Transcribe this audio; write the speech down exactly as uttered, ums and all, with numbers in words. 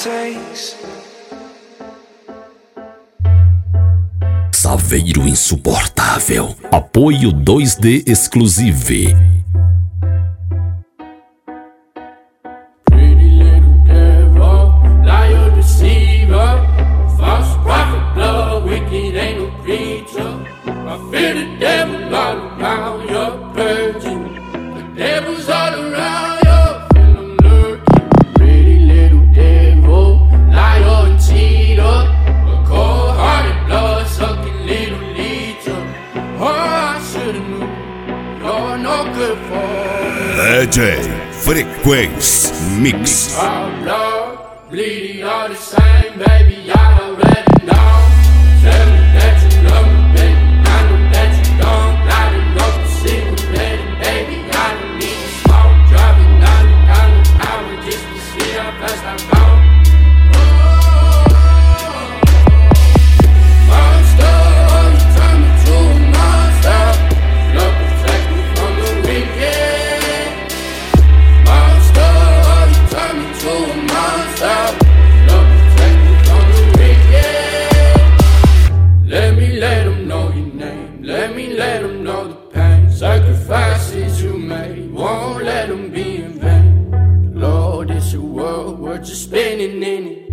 takes. Saveiro insuportável. Apoio dois D Exclusive. Pretty little devil, liar, deceiver, false prophet, blood, wicked ain't no preacher. I fear the devil all around your virgin. The devil's all around you, feel him lurking. Pretty little devil, liar and cheater, a cold-hearted, blood-sucking little leecher. Oh, I should've knew, you're no good for D J Frequência Mix. our blood, bleeding all the same, baby, I already know. Tell me that you love me, baby, I know that you don't. Lighting up the cigarette, baby, I don't need to smoke. Driving down the down the highway just to see how fast I go. Monster, oh, you turn me to a monster. Love protect me from the wicked. Monster, oh, you turn me to a monster. Love protect me from the wicked. Let me let them know your name. Let me let them know the pain. Sacrifices you made won't let them be in vain. Lord, it's your world, we're just spinning in it.